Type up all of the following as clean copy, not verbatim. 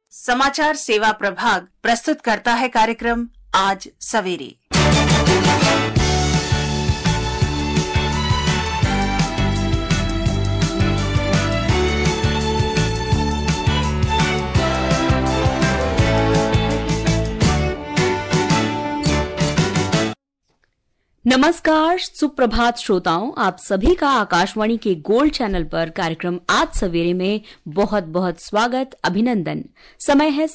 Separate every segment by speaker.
Speaker 1: समाचार सेवा प्रभाग प्रस्तुत करता है कार्यक्रम आज सवेरे।
Speaker 2: नमस्कार, सुप्रभात श्रोताओं, आप सभी का आकाशवाणी के गोल्ड चैनल पर कार्यक्रम आज सवेरे में बहुत बहुत स्वागत, अभिनंदन। समय है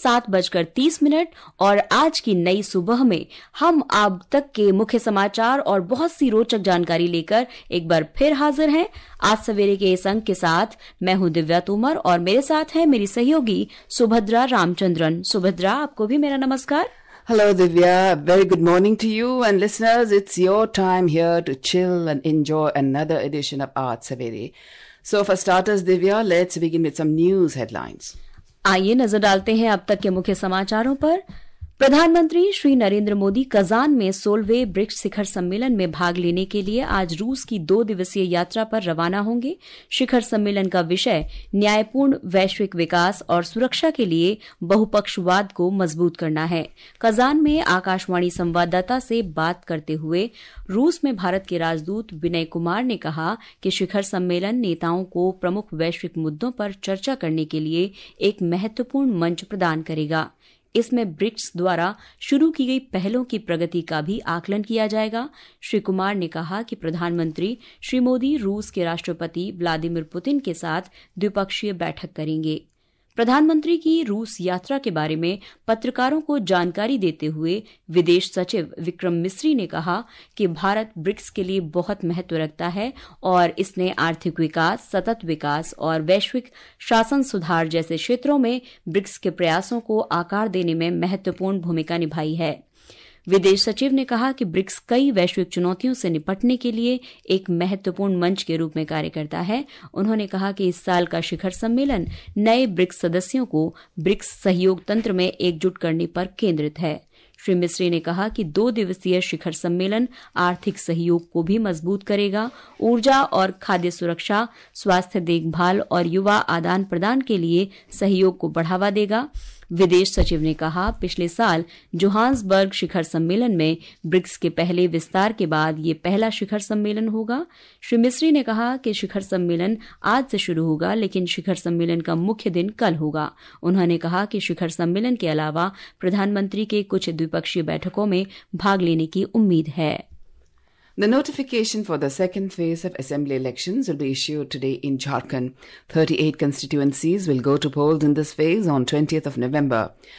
Speaker 2: 7:30 और आज की नई सुबह में हम अब तक के मुख्य समाचार और बहुत सी रोचक जानकारी लेकर एक बार फिर हाजिर हैं। आज सवेरे के इस अंक के साथ मैं हूं दिव्या तोमर और मेरे साथ है मेरी सहयोगी सुभद्रा रामचंद्रन। सुभद्रा, आपको भी मेरा नमस्कार।
Speaker 3: Hello Divya, very good morning to you and listeners. It's your time here to chill and enjoy another edition of Aaj Savere. So for starters Divya, let's begin with some news headlines.
Speaker 2: आइए नजर डालते हैं अब तक के मुख्य समाचारों पर। प्रधानमंत्री श्री नरेंद्र मोदी कजान में 16वें ब्रिक्स शिखर सम्मेलन में भाग लेने के लिए आज रूस की 2 दिवसीय यात्रा पर रवाना होंगे। शिखर सम्मेलन का विषय न्यायपूर्ण वैश्विक विकास और सुरक्षा के लिए बहुपक्षवाद को मजबूत करना है। कजान में आकाशवाणी संवाददाता से बात करते हुए रूस में भारत के राजदूत विनय कुमार ने कहा कि शिखर सम्मेलन नेताओं को प्रमुख वैश्विक मुद्दों पर चर्चा करने के लिए एक महत्वपूर्ण मंच प्रदान करेगा। इसमें ब्रिक्स द्वारा शुरू की गई पहलों की प्रगति का भी आकलन किया जाएगा। श्री कुमार ने कहा कि प्रधानमंत्री श्री मोदी रूस के राष्ट्रपति व्लादिमीर पुतिन के साथ द्विपक्षीय बैठक करेंगे। प्रधानमंत्री की रूस यात्रा के बारे में पत्रकारों को जानकारी देते हुए विदेश सचिव विक्रम मिस्री ने कहा कि भारत ब्रिक्स के लिए बहुत महत्व रखता है और इसने आर्थिक विकास, सतत विकास और वैश्विक शासन सुधार जैसे क्षेत्रों में ब्रिक्स के प्रयासों को आकार देने में महत्वपूर्ण भूमिका निभाई है। विदेश सचिव ने कहा कि ब्रिक्स कई वैश्विक चुनौतियों से निपटने के लिए एक महत्वपूर्ण मंच के रूप में कार्य करता है। उन्होंने कहा कि इस साल का शिखर सम्मेलन नए ब्रिक्स सदस्यों को ब्रिक्स सहयोग तंत्र में एकजुट करने पर केंद्रित है। श्री मिस्री ने कहा कि 2 दिवसीय शिखर सम्मेलन आर्थिक सहयोग को भी मजबूत करेगा, ऊर्जा और खाद्य सुरक्षा, स्वास्थ्य देखभाल और युवा आदान प्रदान के लिए सहयोग को बढ़ावा देगा। विदेश सचिव ने कहा, पिछले साल जोहान्सबर्ग शिखर सम्मेलन में ब्रिक्स के पहले विस्तार के बाद ये पहला शिखर सम्मेलन होगा। श्री मिस्री ने कहा कि शिखर सम्मेलन आज से शुरू होगा, लेकिन शिखर सम्मेलन का मुख्य दिन कल होगा। उन्होंने कहा कि शिखर सम्मेलन के अलावा प्रधानमंत्री के कुछ द्विपक्षीय बैठकों में भाग लेने की उम्मीद है।
Speaker 3: The notification for the second phase of assembly elections will be issued today in Jharkhand. 38 constituencies will go to polls in this phase on 20th of November.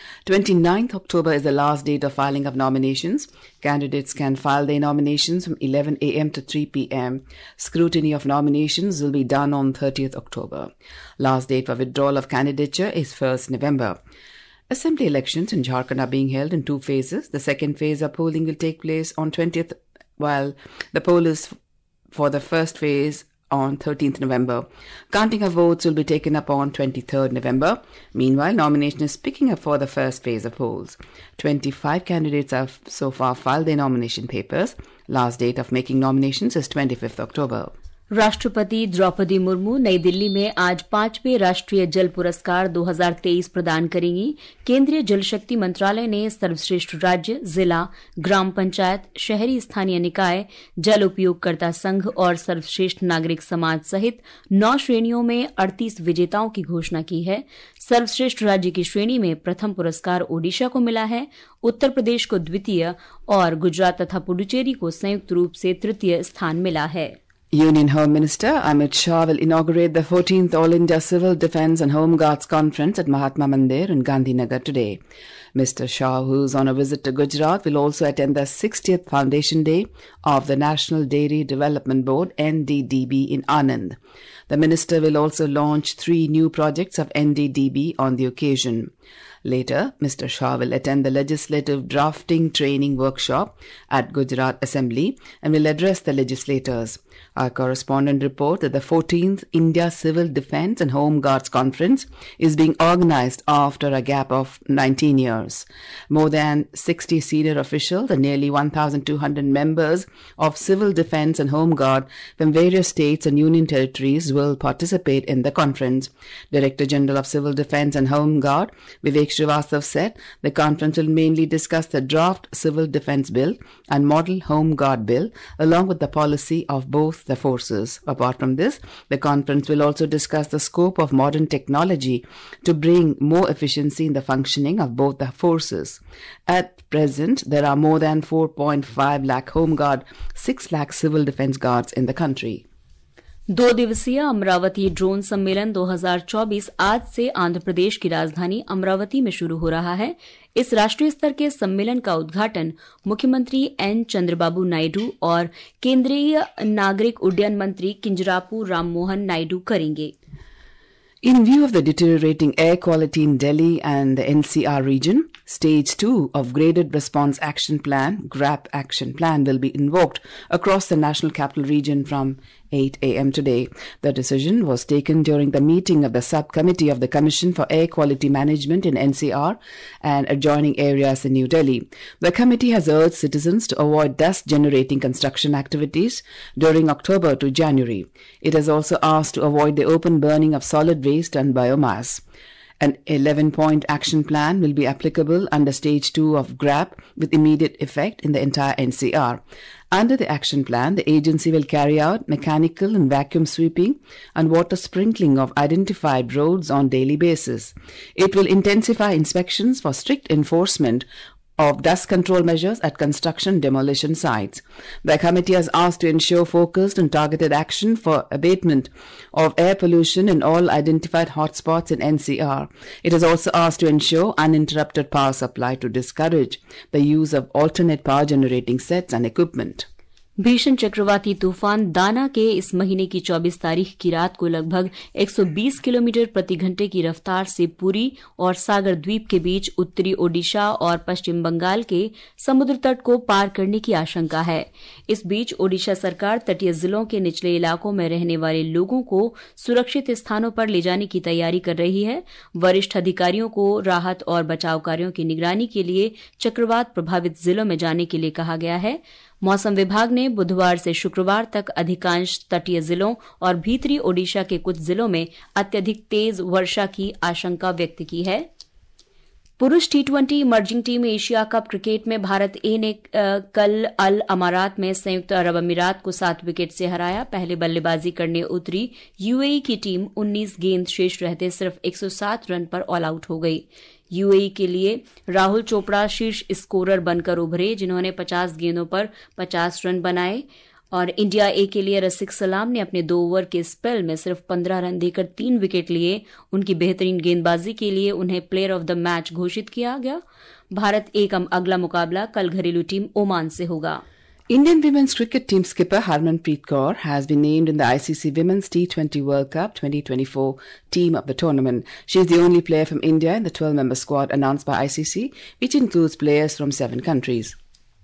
Speaker 3: 29th October is the last date of filing of nominations. Candidates can file their nominations from 11 a.m. to 3 p.m. Scrutiny of nominations will be done on 30th October. Last date for withdrawal of candidature is 1st November. Assembly elections in Jharkhand are being held in 2 phases. The second phase of polling will take place on 20th, while the poll is for the first phase on 13th November. Counting of votes will be taken up on 23rd November. Meanwhile, nomination is picking up for the first phase of polls. 25 candidates have so far filed their nomination papers. Last date of making nominations is 25th October.
Speaker 2: राष्ट्रपति द्रौपदी मुर्मू नई दिल्ली में आज 5वें राष्ट्रीय जल पुरस्कार 2023 प्रदान करेंगी। केंद्रीय जल शक्ति मंत्रालय ने सर्वश्रेष्ठ राज्य, जिला, ग्राम पंचायत, शहरी स्थानीय निकाय, जल उपयोगकर्ता संघ और सर्वश्रेष्ठ नागरिक समाज सहित 9 श्रेणियों में 38 विजेताओं की घोषणा की है। सर्वश्रेष्ठ राज्य की श्रेणी में प्रथम पुरस्कार ओडिशा को मिला है, उत्तर प्रदेश को द्वितीय और गुजरात तथा पुडुचेरी को संयुक्त रूप से तृतीय स्थान मिला है।
Speaker 3: Union Home Minister Amit Shah will inaugurate the 14th All India Civil Defence and Home Guards Conference at Mahatma Mandir in Gandhinagar today. Mr. Shah, who is on a visit to Gujarat, will also attend the 60th Foundation Day of the National Dairy Development Board (NDDB) in Anand. The minister will also launch 3 new projects of NDDB on the occasion. Later, Mr. Shah will attend the Legislative Drafting Training Workshop at Gujarat Assembly and will address the legislators. Our correspondent reports that the 14th India Civil Defence and Home Guards Conference is being organized after a gap of 19 years. More than 60 senior officials and nearly 1,200 members of Civil Defence and Home Guard from various states and union territories will participate in the conference. Director General of Civil Defence and Home Guard, Vivek Srivastav, said the conference will mainly discuss the draft Civil Defence Bill and Model Home Guard Bill, along with the policy of both the forces. Apart from this, the conference will also discuss the scope of modern technology to bring more efficiency in the functioning of both the forces. At present, there are more than 4.5 lakh Home Guard, 6 lakh Civil Defence Guards in the country.
Speaker 2: 2 दिवसीय Amravati drone सम्मेलन 2024 आज से आंध्र प्रदेश की राजधानी अमरावती में शुरू हो रहा है। इस राष्ट्रीय स्तर के सम्मेलन का उद्घाटन मुख्यमंत्री एन चंद्रबाबू नायडू और केंद्रीय नागरिक उड्डयन मंत्री किंजरापू राममोहन नायडू करेंगे।
Speaker 3: In view of the deteriorating air quality in Delhi and the NCR region, Stage 2 of Graded Response Action Plan, GRAP Action Plan, will be invoked across the National Capital Region from 8 a.m. today. The decision was taken during the meeting of the subcommittee of the Commission for Air Quality Management in NCR and adjoining areas in New Delhi. The committee has urged citizens to avoid dust-generating construction activities during October to January. It has also asked to avoid the open burning of solid waste and biomass. An 11-point action plan will be applicable under Stage 2 of GRAP with immediate effect in the entire NCR. Under the action plan, the agency will carry out mechanical and vacuum sweeping and water sprinkling of identified roads on daily basis. It will intensify inspections for strict enforcement of dust control measures at construction demolition sites. The committee has asked to ensure focused and targeted action for abatement of air pollution in all identified hotspots in NCR. It has also asked to ensure uninterrupted power supply to discourage the use of alternate power generating sets and equipment.
Speaker 2: भीषण चक्रवाती तूफान दाना के इस महीने की 24 तारीख की रात को लगभग 120 किलोमीटर प्रति घंटे की रफ्तार से पुरी और सागर द्वीप के बीच उत्तरी ओडिशा और पश्चिम बंगाल के समुद्र तट को पार करने की आशंका है। इस बीच ओडिशा सरकार तटीय जिलों के निचले इलाकों में रहने वाले लोगों को सुरक्षित स्थानों पर ले जाने की तैयारी कर रही है। वरिष्ठ अधिकारियों को राहत और बचाव कार्यों की निगरानी के लिए चक्रवात प्रभावित जिलों में जाने के लिए कहा गया है। मौसम विभाग ने बुधवार से शुक्रवार तक अधिकांश तटीय जिलों और भीतरी ओडिशा के कुछ जिलों में अत्यधिक तेज वर्षा की आशंका व्यक्त की है। पुरुष T20 emerging team Asia cup cricket में भारत ए ने कल अल अमारात में संयुक्त अरब अमीरात को 7 विकेट से हराया। पहले बल्लेबाजी करने उतरी यूएई की टीम 19 गेंद शेष रहते सिर्फ 107 रन पर ऑल आउट हो गई। यूएई के लिए राहुल चोपड़ा शीर्ष स्कोरर बनकर उभरे, जिन्होंने 50 गेंदों पर 50 रन बनाए और इंडिया ए के लिए रसिक सलाम ने अपने 2 ओवर के स्पेल में सिर्फ 15 रन देकर 3 विकेट लिए। उनकी बेहतरीन गेंदबाजी के लिए उन्हें प्लेयर ऑफ द मैच घोषित किया गया। भारत ए का अगला मुकाबला कल घरेलू टीम ओमान से होगा।
Speaker 3: Indian women's cricket team skipper Harmanpreet Kaur has been named in the ICC Women's T20 World Cup 2024 team of the tournament. She is the only player from India in the 12-member squad announced by ICC, which includes players from 7 countries.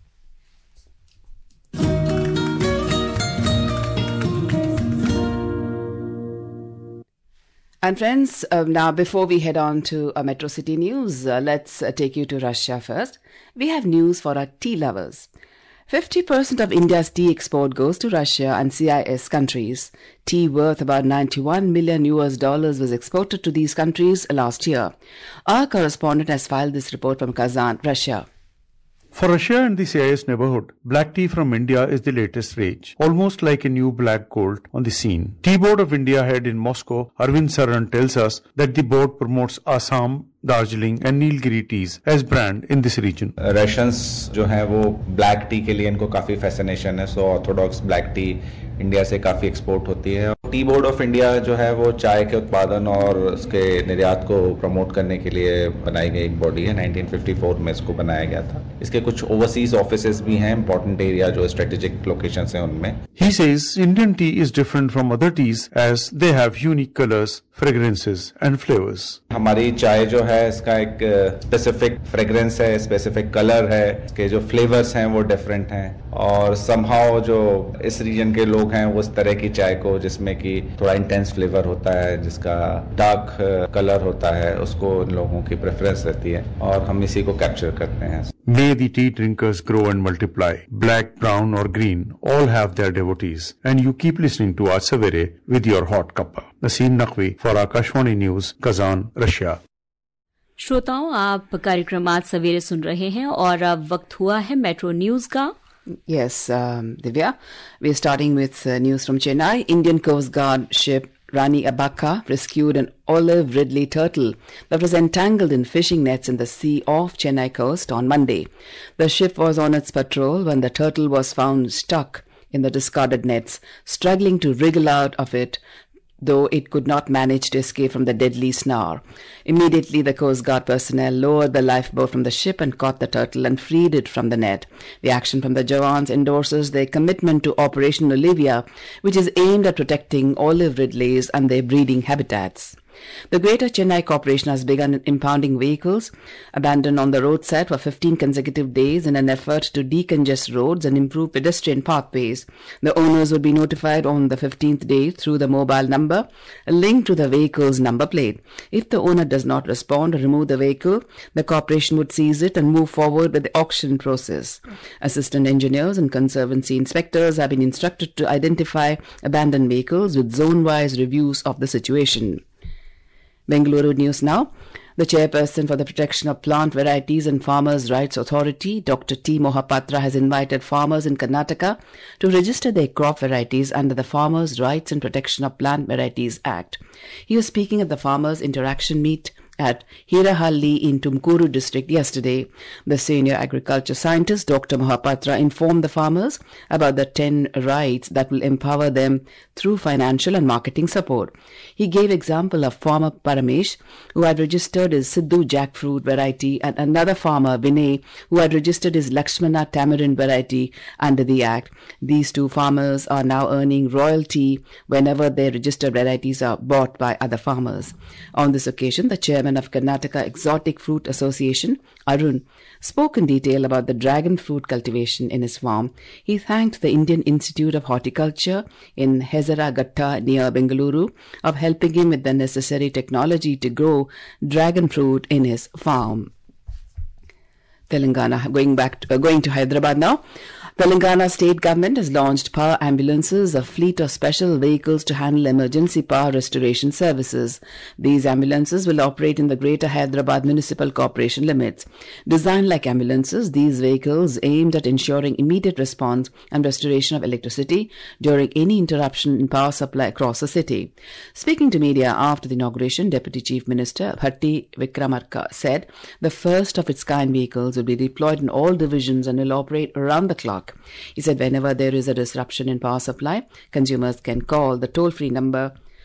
Speaker 3: And friends, now before we head on to Metro City news, let's take you to Russia first. We have news for our tea lovers. 50% of India's tea export goes to Russia and CIS countries. Tea worth about $91 million was exported to these countries last year. Our correspondent has filed this report from Kazan, Russia.
Speaker 4: For Russia and the CIS neighborhood, black tea from India is the latest rage, almost like a new black gold on the scene. Tea Board of India head in Moscow, Arvind Saran, tells us that the board promotes Assam, Darjeeling and Nilgiri teas as brand in this region.
Speaker 5: Russians जो है वो black T के लिए इनको काफी fascination है, so orthodox black tea India से काफी एक्सपोर्ट होती है। टी बोर्ड ऑफ इंडिया जो है वो चाय के उत्पादन और उसके निर्यात को प्रमोट करने के लिए बनाई गई एक बॉडी है। 1954 में इसको बनाया गया था। इसके कुछ ओवरसीज ऑफिसेज भी हैं, इंपॉर्टेंट एरिया जो स्ट्रेटेजिक लोकेशंस हैं उनमें।
Speaker 4: He says Indian tea is different from other teas as they have unique colors, fragrances and flavors.
Speaker 5: हमारी चाय जो है इसका एक स्पेसिफिक फ्रेग्रेंस है, स्पेसिफिक कलर है, इसके जो फ्लेवर्स हैं वो डिफरेंट हैं और समहाउ जो इस रीजन के लोग हैं वो इस तरह की चाय को जिसमें कि थोड़ा इंटेंस फ्लेवर होता है, जिसका डार्क कलर होता है, उसको इन लोगों की प्रेफरेंस रहती है और हम इसी को कैप्चर करते हैं।
Speaker 4: May the tea drinkers grow and multiply. Black, brown or green, all have their devotees. And you keep listening to Aaj Savere with your hot cuppa. Naseem Naqvi for Akashvani News, Kazan, Russia.
Speaker 2: श्रोताओं, आप कार्यक्रम आज सवेरे सुन रहे हैं और अब वक्त हुआ है मेट्रो न्यूज का।
Speaker 3: Yes, Divya. We're starting with news from Chennai. Indian Coast Guard ship Rani Abaka rescued an olive ridley turtle that was entangled in fishing nets in the sea off Chennai coast on Monday. The ship was on its patrol when the turtle was found stuck in the discarded nets, struggling to wriggle out of it, though it could not manage to escape from the deadly snare. Immediately, the Coast Guard personnel lowered the lifeboat from the ship and caught the turtle and freed it from the net. The action from the Jawans endorses their commitment to Operation Olivia, which is aimed at protecting olive ridleys and their breeding habitats. The Greater Chennai Corporation has begun impounding vehicles abandoned on the roadside for 15 consecutive days in an effort to decongest roads and improve pedestrian pathways. The owners will be notified on the 15th day through the mobile number linked to the vehicle's number plate. If the owner does not respond or remove the vehicle, the corporation would seize it and move forward with the auction process. Assistant engineers and conservancy inspectors have been instructed to identify abandoned vehicles with zone-wise reviews of the situation. Bengaluru news now. The chairperson for the Protection of Plant Varieties and Farmers' Rights Authority, Dr. T. Mohapatra, has invited farmers in Karnataka to register their crop varieties under the Farmers' Rights and Protection of Plant Varieties Act. He was speaking at the Farmers' Interaction Meet at Hirahalli in Tumkuru district yesterday. The senior agriculture scientist, Dr. Mohapatra, informed the farmers about the 10 rights that will empower them through financial and marketing support. He gave example of farmer Paramesh, who had registered his Sidhu jackfruit variety, and another farmer, Vinay, who had registered his Lakshmana tamarind variety under the Act. These two farmers are now earning royalty whenever their registered varieties are bought by other farmers. On this occasion, the chairman of Karnataka Exotic Fruit Association, Arun, spoke in detail about the dragon fruit cultivation in his farm. He thanked the Indian Institute of Horticulture in Hezaragatta near Bengaluru of helping him with the necessary technology to grow dragon fruit in his farm. Telangana, going to Hyderabad now. Telangana state government has launched power ambulances, a fleet of special vehicles to handle emergency power restoration services. These ambulances will operate in the Greater Hyderabad Municipal Corporation limits. Designed like ambulances, these vehicles aimed at ensuring immediate response and restoration of electricity during any interruption in power supply across the city. Speaking to media after the inauguration, Deputy Chief Minister Bhatti Vikramarka said the first of its kind vehicles will be deployed in all divisions and will operate around the clock. He said whenever there is a disruption in power supply, consumers can call the toll-free number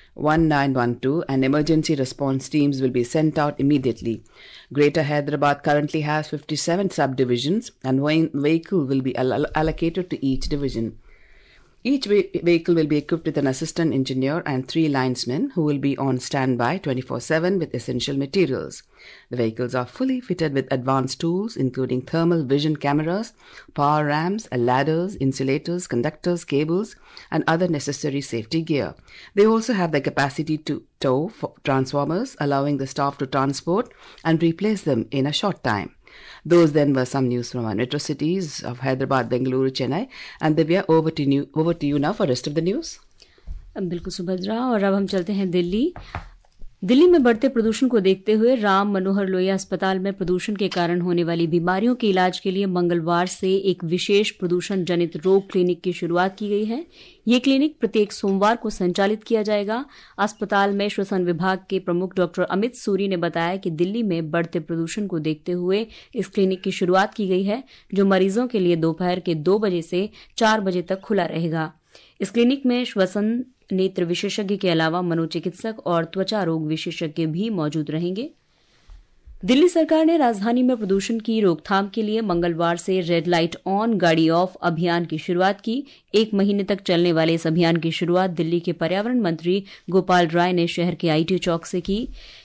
Speaker 3: 1912 and emergency response teams will be sent out immediately. Greater Hyderabad currently has 57 subdivisions and one vehicle will be allocated to each division. Each vehicle will be equipped with an assistant engineer and 3 linesmen who will be on standby 24/7 with essential materials. The vehicles are fully fitted with advanced tools including thermal vision cameras, power ramps, ladders, insulators, conductors, cables and other necessary safety gear. They also have the capacity to tow transformers, allowing the staff to transport and replace them in a short time. Those then were some news from our metro cities of Hyderabad, Bengaluru, Chennai. And Divya, over to you now for rest of the news.
Speaker 2: बिल्कुल सुभद्रा, और अब हम चलते हैं दिल्ली। दिल्ली में बढ़ते प्रदूषण को देखते हुए राम मनोहर लोहिया अस्पताल में प्रदूषण के कारण होने वाली बीमारियों के इलाज के लिए मंगलवार से एक विशेष प्रदूषण जनित रोग क्लिनिक की शुरुआत की गई है। ये क्लिनिक प्रत्येक सोमवार को संचालित किया जाएगा। अस्पताल में श्वसन विभाग के प्रमुख डॉक्टर अमित सूरी ने बताया कि दिल्ली में बढ़ते प्रदूषण को देखते हुए इस क्लिनिक की शुरुआत की गई है, जो मरीजों के लिए दोपहर के 2 बजे से 4 बजे तक खुला रहेगा। इस क्लिनिक में श्वसन नेत्र विशेषज्ञ के अलावा मनोचिकित्सक और त्वचा रोग विशेषज्ञ भी मौजूद रहेंगे। दिल्ली सरकार ने राजधानी में प्रदूषण की रोकथाम के लिए मंगलवार से रेड लाइट ऑन गाड़ी ऑफ अभियान की शुरुआत की। 1 महीने तक चलने वाले इस अभियान की शुरुआत दिल्ली के पर्यावरण मंत्री गोपाल राय ने शहर के आईटी चौक से की।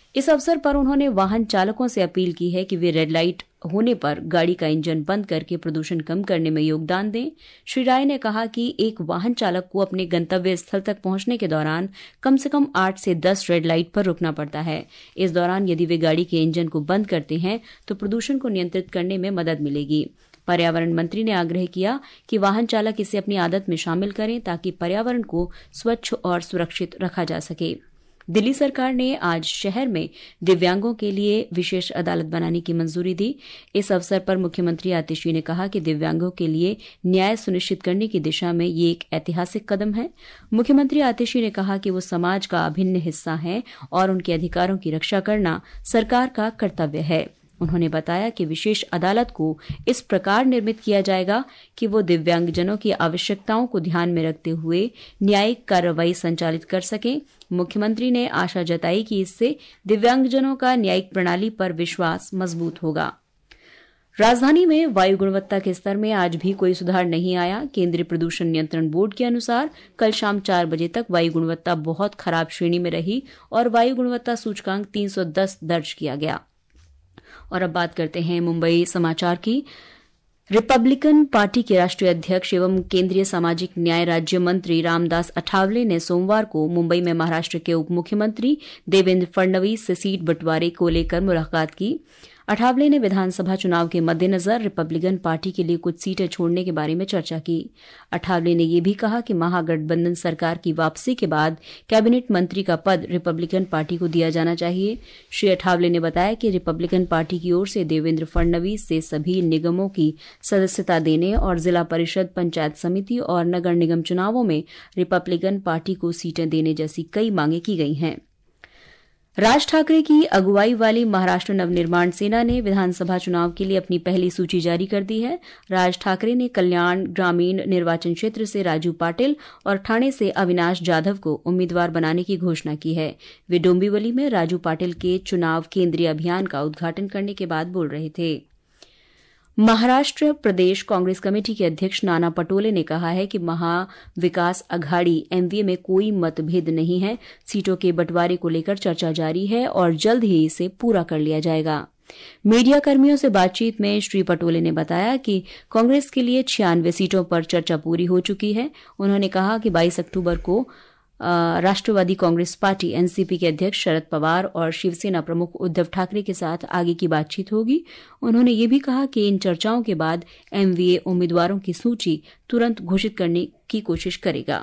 Speaker 2: इस अवसर पर उन्होंने वाहन चालकों से अपील की है कि वे रेड लाइट होने पर गाड़ी का इंजन बंद करके प्रदूषण कम करने में योगदान दें। श्री राय ने कहा कि एक वाहन चालक को अपने गंतव्य स्थल तक पहुंचने के दौरान कम से कम 8 से 10 रेड लाइट पर रुकना पड़ता है। इस दौरान यदि वे गाड़ी के इंजन को बंद करते हैं तो प्रदूषण को नियंत्रित करने में मदद मिलेगी। पर्यावरण मंत्री ने आग्रह किया कि वाहन चालक इसे अपनी आदत में शामिल करें ताकि पर्यावरण को स्वच्छ और सुरक्षित रखा जा सके। दिल्ली सरकार ने आज शहर में दिव्यांगों के लिए विशेष अदालत बनाने की मंजूरी दी। इस अवसर पर मुख्यमंत्री आतिशी ने कहा कि दिव्यांगों के लिए न्याय सुनिश्चित करने की दिशा में ये एक ऐतिहासिक कदम है। मुख्यमंत्री आतिशी ने कहा कि वो समाज का अभिन्न हिस्सा हैं और उनके अधिकारों की रक्षा करना सरकार का कर्तव्य है। उन्होंने बताया कि विशेष अदालत को इस प्रकार निर्मित किया जाएगा कि वो दिव्यांगजनों की आवश्यकताओं को ध्यान में रखते हुए न्यायिक कार्रवाई संचालित कर सकें। मुख्यमंत्री ने आशा जताई कि इससे दिव्यांगजनों का न्यायिक प्रणाली पर विश्वास मजबूत होगा। राजधानी में वायु गुणवत्ता के स्तर में आज भी कोई सुधार नहीं आया। केंद्रीय प्रदूषण नियंत्रण बोर्ड के अनुसार कल शाम 4 बजे तक वायु गुणवत्ता बहुत खराब श्रेणी में रही और वायु गुणवत्ता सूचकांक 310 दर्ज किया गया। और अब बात करते हैं मुंबई समाचार की। रिपब्लिकन पार्टी के राष्ट्रीय अध्यक्ष एवं केंद्रीय सामाजिक न्याय राज्य मंत्री रामदास अठावले ने सोमवार को मुंबई में महाराष्ट्र के उप मुख्यमंत्री देवेंद्र फडणवीस से सीट बंटवारे को लेकर मुलाकात की। अठावले ने विधानसभा चुनाव के मद्देनजर रिपब्लिकन पार्टी के लिए कुछ सीटें छोड़ने के बारे में चर्चा की। अठावले ने यह भी कहा कि महागठबंधन सरकार की वापसी के बाद कैबिनेट मंत्री का पद रिपब्लिकन पार्टी को दिया जाना चाहिए। श्री अठावले ने बताया कि रिपब्लिकन पार्टी की ओर से देवेंद्र फडणवीस से सभी निगमों की सदस्यता देने और जिला परिषद, पंचायत समिति और नगर निगम चुनावों में रिपब्लिकन पार्टी को सीटें देने जैसी कई मांगे की गई हैं। राज ठाकरे की अगुवाई वाली महाराष्ट्र नवनिर्माण सेना ने विधानसभा चुनाव के लिए अपनी पहली सूची जारी कर दी है। राज ठाकरे ने कल्याण ग्रामीण निर्वाचन क्षेत्र से राजू पाटिल और ठाणे से अविनाश जाधव को उम्मीदवार बनाने की घोषणा की है। वे डोंबिवली में राजू पाटिल के चुनाव केंद्रीय अभियान का उद्घाटन करने के बाद बोल रहे थे। महाराष्ट्र प्रदेश कांग्रेस कमेटी के अध्यक्ष नाना पटोले ने कहा है कि महाविकास अघाड़ी एमवीए में कोई मतभेद नहीं है। सीटों के बंटवारे को लेकर चर्चा जारी है और जल्द ही इसे पूरा कर लिया जाएगा। मीडिया कर्मियों से बातचीत में श्री पटोले ने बताया कि कांग्रेस के लिए 96 सीटों पर चर्चा पूरी हो चुकी है। उन्होंने कहा कि 22 अक्टूबर को राष्ट्रवादी कांग्रेस पार्टी एनसीपी के अध्यक्ष शरद पवार और शिवसेना प्रमुख उद्धव ठाकरे के साथ आगे की बातचीत होगी। उन्होंने ये भी कहा कि इन चर्चाओं के बाद एमवीए उम्मीदवारों की सूची तुरंत घोषित करने की कोशिश करेगा।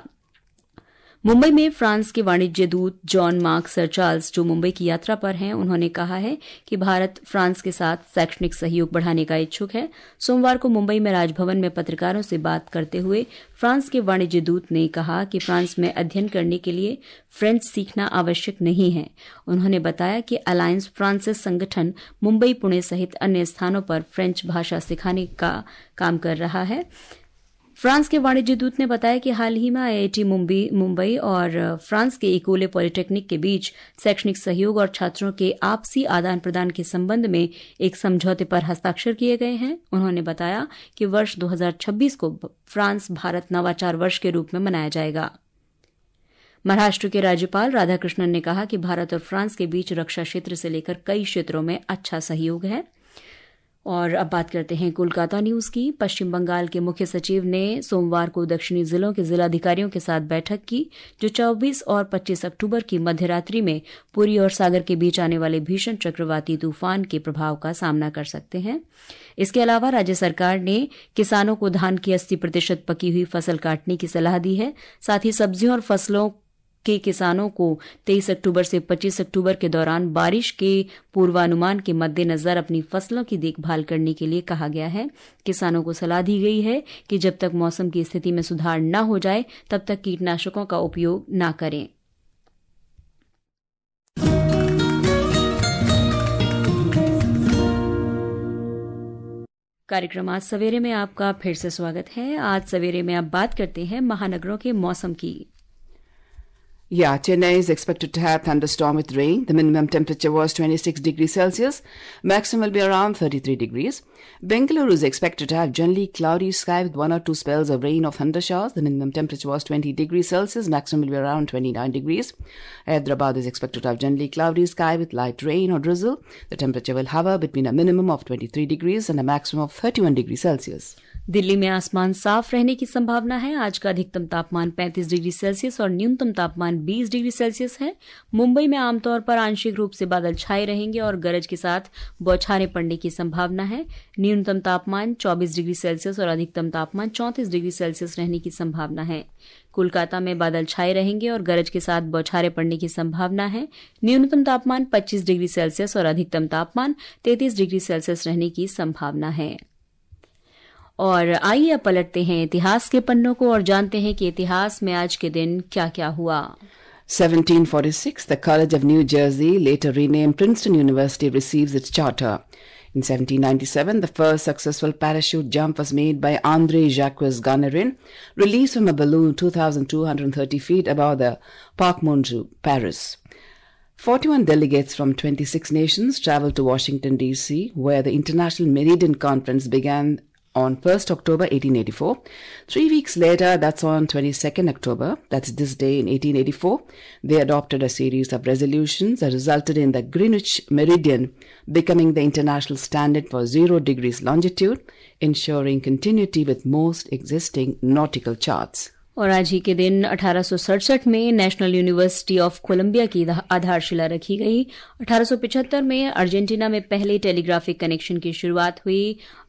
Speaker 2: मुंबई में फ्रांस के वाणिज्य दूत जॉन मार्क सर चार्ल्स जो मुंबई की यात्रा पर हैं, उन्होंने कहा है कि भारत फ्रांस के साथ शैक्षणिक सहयोग बढ़ाने का इच्छुक है। सोमवार को मुंबई में राजभवन में पत्रकारों से बात करते हुए फ्रांस के वाणिज्य दूत ने कहा कि फ्रांस में अध्ययन करने के लिए फ्रेंच सीखना आवश्यक नहीं है। उन्होंने बताया कि अलायंस फ्रांसिस संगठन मुंबई, पुणे सहित अन्य स्थानों पर फ्रेंच भाषा सिखाने का काम कर रहा है। फ्रांस के वाणिज्य दूत ने बताया कि हाल ही में आईआईटी मुंबई और फ्रांस के इकोले पॉलिटेक्निक के बीच शैक्षणिक सहयोग और छात्रों के आपसी आदान प्रदान के संबंध में एक समझौते पर हस्ताक्षर किए गए हैं। उन्होंने बताया कि वर्ष 2026 को फ्रांस भारत नवाचार वर्ष के रूप में मनाया जाएगा। महाराष्ट्र के राज्यपाल राधाकृष्णन ने कहा कि भारत और फ्रांस के बीच रक्षा क्षेत्र से लेकर कई क्षेत्रों में अच्छा सहयोग है। और अब बात करते हैं कोलकाता न्यूज की। पश्चिम बंगाल के मुख्य सचिव ने सोमवार को दक्षिणी जिलों के जिलाधिकारियों के साथ बैठक की, जो 24 और 25 अक्टूबर की मध्यरात्रि में पुरी और सागर के बीच आने वाले भीषण चक्रवाती तूफान के प्रभाव का सामना कर सकते हैं। इसके अलावा राज्य सरकार ने किसानों को धान की 80% पकी हुई फसल काटने की सलाह दी है। साथ ही सब्जियों और फसलों के किसानों को 23 अक्टूबर से 25 अक्टूबर के दौरान बारिश के पूर्वानुमान के मद्देनजर अपनी फसलों की देखभाल करने के लिए कहा गया है। किसानों को सलाह दी गई है कि जब तक मौसम की स्थिति में सुधार न हो जाए तब तक कीटनाशकों का उपयोग न करें। कार्यक्रम आज सवेरे में आपका फिर से स्वागत है। आज सवेरे में अब बात करते हैं महानगरों के मौसम की।
Speaker 3: Yeah, Chennai is expected to have thunderstorm with rain. The minimum temperature was 26 degrees Celsius. Maximum will be around 33 degrees. Bengaluru is expected to have generally cloudy sky with 1 or 2 spells of rain or thunder showers. The minimum temperature was 20 degrees Celsius. Maximum will be around 29 degrees. Hyderabad is expected to have generally cloudy sky with light rain or drizzle. The temperature will hover between a minimum of 23 degrees and a maximum of 31 degrees Celsius.
Speaker 2: Delhi में आसमान साफ रहने की संभावना है। आज का अधिकतम तापमान 35 डिग्री सेल्सियस और न्यूनतम तापमान 20 डिग्री सेल्सियस है। मुंबई में आमतौर पर आंशिक रूप से बादल छाए रहेंगे और गरज के साथ बौछारें पड़ने की संभावना है। न्यूनतम तापमान 24 डिग्री सेल्सियस और अधिकतम तापमान 34 डिग्री सेल्सियस रहने की संभावना है। कोलकाता में बादल छाए रहेंगे और गरज के साथ बौछारें पड़ने की संभावना है। न्यूनतम तापमान 25 डिग्री सेल्सियस और अधिकतम तापमान 33 डिग्री सेल्सियस रहने की संभावना है। और आइए अब पलटते हैं इतिहास के पन्नों को और जानते हैं कि इतिहास में आज के दिन क्या क्या हुआ।
Speaker 3: 1746, the College of New Jersey, later renamed Princeton University, receives its charter. In 1797, the first successful parachute jump was made by André Jacques Garnerin, released from a balloon 2,230 feet above the Parc Monceau, Paris. 41 delegates from 26 nations traveled to Washington, D.C., where the International Meridian Conference began on 1st October 1884. 3 weeks later, that's on 22nd October, that's this day in 1884, they adopted a series of resolutions that resulted in the Greenwich Meridian becoming the international standard for 0 degrees longitude, ensuring continuity with most existing nautical charts.
Speaker 2: और आज ही के दिन 1867 में national university of Columbia की आधारशिला रखी गई। 1875 में अर्जेंटीना में पहले टेलीग्राफिक कनेक्शन की शुरुआत हुई।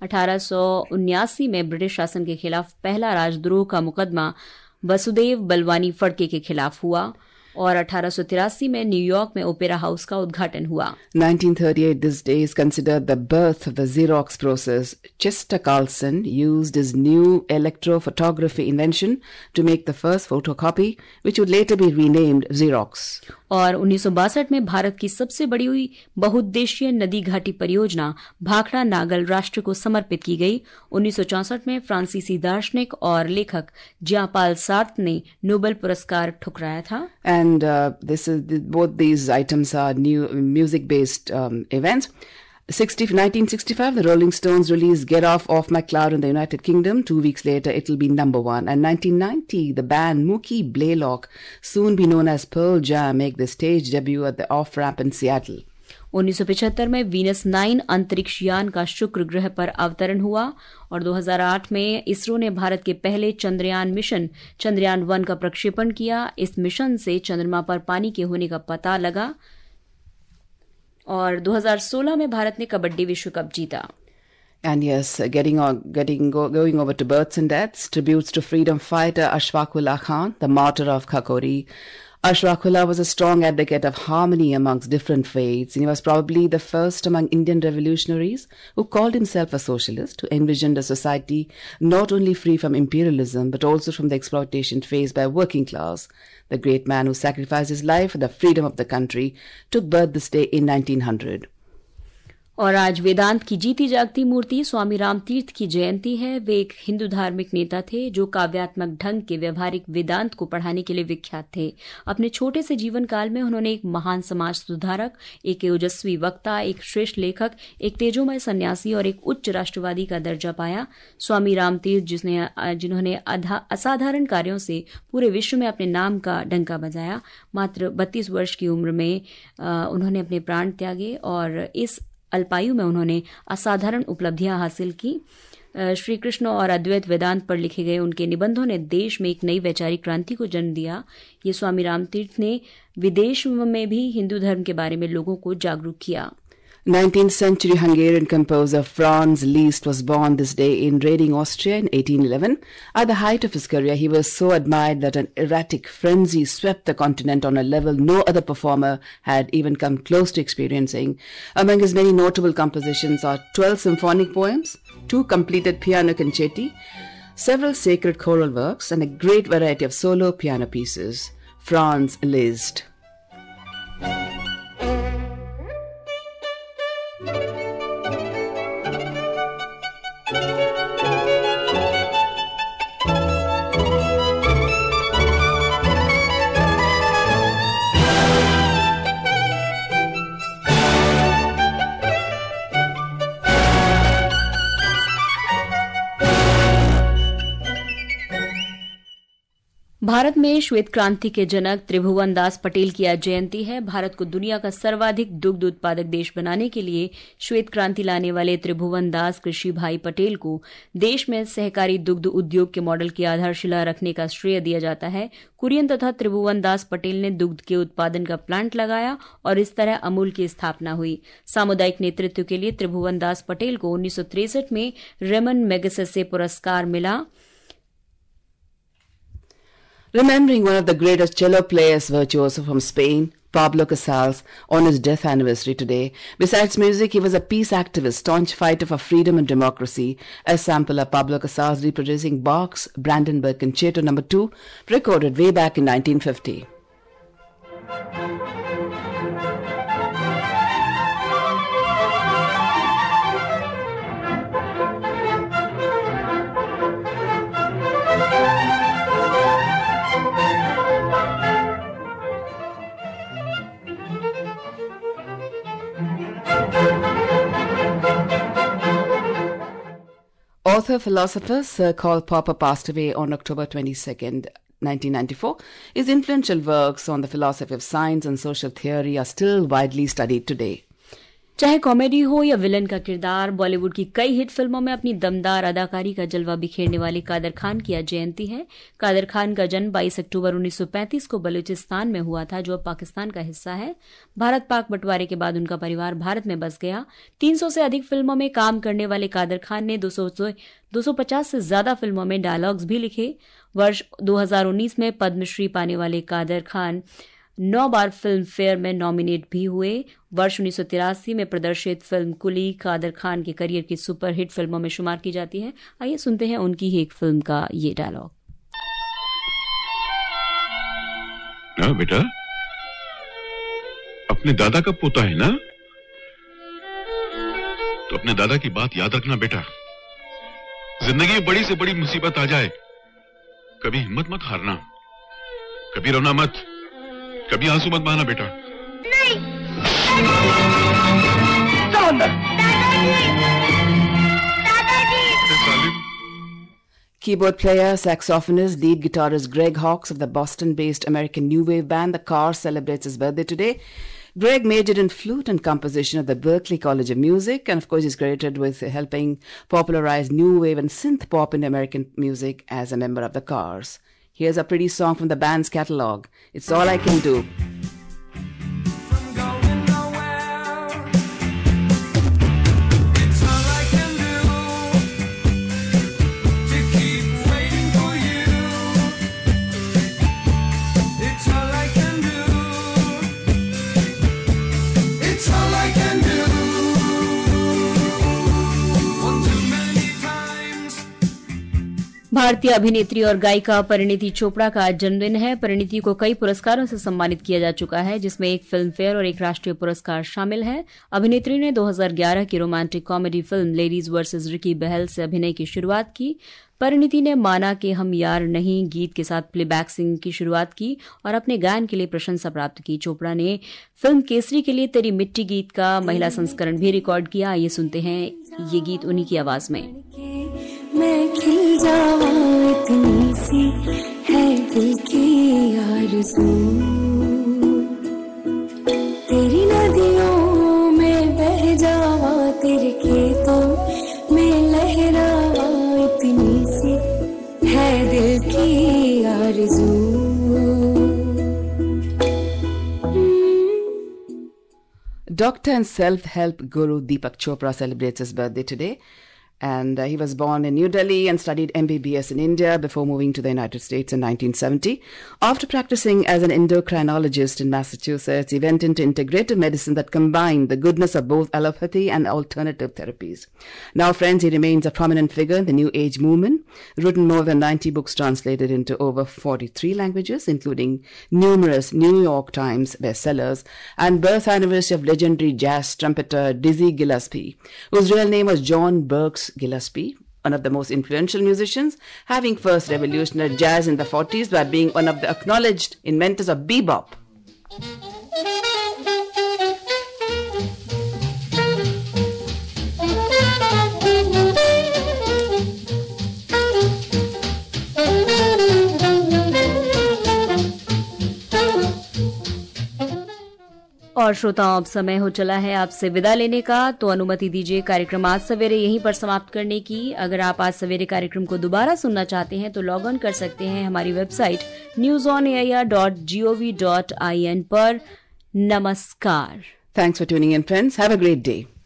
Speaker 2: 1879 में ब्रिटिश शासन के खिलाफ पहला राजद्रोह का मुकदमा वसुदेव बलवानी फड़के के खिलाफ हुआ और 1883 में न्यूयॉर्क में ओपेरा हाउस का उद्घाटन हुआ।
Speaker 3: 1938, this day is considered the birth of the Xerox process. Chester Carlson used his new electrophotography invention to make the first photocopy, which would later be renamed Xerox.
Speaker 2: और 1962 में भारत की सबसे बड़ी हुई बहुउद्देशीय नदी घाटी परियोजना भाखड़ा नागल राष्ट्र को समर्पित की गई। 1964 में फ्रांसीसी दार्शनिक और लेखक जियापाल सार्त्र ने नोबेल पुरस्कार ठुकराया था।
Speaker 3: And both these items are new music-based events. 1965, the Rolling Stones released Get Off My Cloud in the United Kingdom. 2 weeks later, it will be number 1. And 1990, the band Mookie Blaylock, soon be known as Pearl Jam, make their stage debut at the Off-Ramp in Seattle.
Speaker 2: 1975 में Venus 9 अंतरिक्ष यान का शुक्र ग्रह पर अवतरण हुआ और 2008 में इसरो ने भारत के पहले चंद्रयान मिशन चंद्रयान 1 का प्रक्षेपण किया। इस मिशन से चंद्रमा पर पानी के होने का पता लगा और 2016 में भारत ने कबड्डी विश्व कप जीता।
Speaker 3: And yes, going over to births and deaths, tributes to freedom fighter Ashfaq Ullah Khan, the martyr of Kakori. Ashfaq Ullah was a strong advocate of harmony amongst different faiths, and he was probably the first among Indian revolutionaries who called himself a socialist, who envisioned a society not only free from imperialism, but also from the exploitation faced by working class. The great man who sacrificed his life for the freedom of the country took birth this day in 1900.
Speaker 2: और आज वेदांत की जीती जागती मूर्ति स्वामी रामतीर्थ की जयंती है। वे एक हिंदू धार्मिक नेता थे जो काव्यात्मक ढंग के व्यवहारिक वेदांत को पढ़ाने के लिए विख्यात थे। अपने छोटे से जीवन काल में उन्होंने एक महान समाज सुधारक, एक ओजस्वी वक्ता, एक श्रेष्ठ लेखक, एक तेजोमय सन्यासी और एक उच्च राष्ट्रवादी का दर्जा पाया। स्वामी रामतीर्थ जिन्होंने असाधारण कार्यों से पूरे विश्व में अपने नाम का डंका बजाया। मात्र 32 वर्ष की उम्र में उन्होंने अपने प्राण त्यागे और इस अल्पायु में उन्होंने असाधारण उपलब्धियां हासिल की। श्री कृष्ण और अद्वैत वेदांत पर लिखे गए उनके निबंधों ने देश में एक नई वैचारिक क्रांति को जन्म दिया। ये स्वामी रामतीर्थ ने विदेश में भी हिंदू धर्म के बारे में लोगों को जागरूक किया।
Speaker 3: 19th century Hungarian composer Franz Liszt was born this day in Reding, Austria in 1811. At the height of his career, he was so admired that an erratic frenzy swept the continent on a level no other performer had even come close to experiencing. Among his many notable compositions are 12 symphonic poems, 2 completed piano concerti, several sacred choral works, and a great variety of solo piano pieces. Franz Liszt.
Speaker 2: Bharat में श्वेत क्रांति के जनक त्रिभुवन दास पटेल की आज जयंती है। भारत को दुनिया का सर्वाधिक दुग्ध उत्पादक देश बनाने के लिए श्वेत क्रांति लाने वाले त्रिभुवन दास कृषि भाई पटेल को देश में सहकारी दुग्ध उद्योग के मॉडल की आधारशिला रखने का श्रेय दिया जाता है। कुरियन तथा त्रिभुवन दास पटेल ने दुग्ध के उत्पादन का प्लांट लगाया और इस तरह अमूल की स्थापना हुई। सामुदायिक नेतृत्व के लिए त्रिभुवन दास पटेल को 1963 में रेमन मैगसेसे पुरस्कार मिला।
Speaker 3: Remembering one of the greatest cello players virtuoso from Spain, Pablo Casals, on his death anniversary today. Besides music, he was a peace activist, staunch fighter for freedom and democracy. A sample of Pablo Casals reproducing Bach's Brandenburg Concerto No. 2, recorded way back in 1950. Author-philosopher Sir Karl Popper passed away on October 22nd, 1994. His influential works on the philosophy of science and social theory are still widely studied today.
Speaker 2: चाहे comedy हो या villain का किरदार, बॉलीवुड की कई hit फिल्मों में अपनी दमदार अदाकारी का जलवा बिखेरने वाले कादर खान की आज जयंती है। कादर खान का जन्म 22 अक्टूबर 1935 को बलूचिस्तान में हुआ था, जो अब पाकिस्तान का हिस्सा है। भारत पाक बंटवारे के बाद उनका परिवार भारत में बस गया। 300 से अधिक फिल्मों में काम करने वाले कादर खान ने 250 से ज्यादा फिल्मों में डायलॉग्स भी लिखे। वर्ष 2019 में पद्मश्री पाने वाले कादर खान 9 बार फिल्म फेयर में नॉमिनेट भी हुए। वर्ष 1983 में प्रदर्शित फिल्म कुली कादर खान के करियर की सुपरहिट फिल्मों में शुमार की जाती है। आइए सुनते हैं उनकी ही एक फिल्म का ये डायलॉग।
Speaker 6: ना बेटा, अपने दादा का पोता है ना, तो अपने दादा की बात याद रखना बेटा। जिंदगी में बड़ी से बड़ी मुसीबत आ जाए, कभी हिम्मत मत हारना, कभी रोना मत, कभी आंसू मत बहाना बेटा।
Speaker 7: नहीं। दादाजी।
Speaker 3: Keyboard player, saxophonist, lead guitarist Greg Hawkes of the Boston-based American New Wave band The Cars celebrates his birthday today. Greg majored in flute and composition at the Berklee College of Music, and of course is credited with helping popularize new wave and synth pop in American music as a member of The Cars. Here's a pretty song from the band's catalog. It's All I Can Do.
Speaker 2: भारतीय अभिनेत्री और गायिका परिणीति चोपड़ा का आज जन्मदिन है। परिणीति को कई पुरस्कारों से सम्मानित किया जा चुका है, जिसमें एक फिल्म फेयर और एक राष्ट्रीय पुरस्कार शामिल है। अभिनेत्री ने 2011 की romantic comedy film ladies versus Ricky Bahl से अभिनय की शुरुआत की। परिणीति ने माना कि हम यार नहीं गीत के साथ प्लेबैक सिंगिंग की शुरुआत की और अपने गायन के लिए प्रशंसा प्राप्त की। चोपड़ा ने फिल्म केसरी के लिए तेरी मिट्टी गीत का महिला संस्करण भी रिकॉर्ड किया। ये सुनते हैं ये गीत उन्हीं की आवाज में।
Speaker 8: मैं खिल जावा इतनी सी है दिल की आरज़ू, तेरी नदियों में बह जावा, तेरे खेतों में लहरावा, इतनी सी है दिल की आरज़ू।
Speaker 3: Doctor and self-help guru Deepak Chopra celebrates his birthday today. And he was born in New Delhi and studied MBBS in India before moving to the United States in 1970. After practicing as an endocrinologist in Massachusetts, he went into integrative medicine that combined the goodness of both allopathy and alternative therapies. Now, friends, he remains a prominent figure in the New Age movement, written more than 90 books translated into over 43 languages, including numerous New York Times bestsellers, and birth anniversary of legendary jazz trumpeter Dizzy Gillespie, whose real name was John Burks Gillespie, one of the most influential musicians, having first revolutionized jazz in the 40s by being one of the acknowledged inventors of bebop.
Speaker 2: और श्रोताओं, अब समय हो चला है आपसे विदा लेने का, तो अनुमति दीजिए कार्यक्रम आज सवेरे यहीं पर समाप्त करने की। अगर आप आज सवेरे कार्यक्रम को दोबारा सुनना चाहते हैं तो लॉग ऑन कर सकते हैं हमारी वेबसाइट newsonair.gov.in पर। नमस्कार।
Speaker 3: Thanks for tuning in, friends. Have a great day.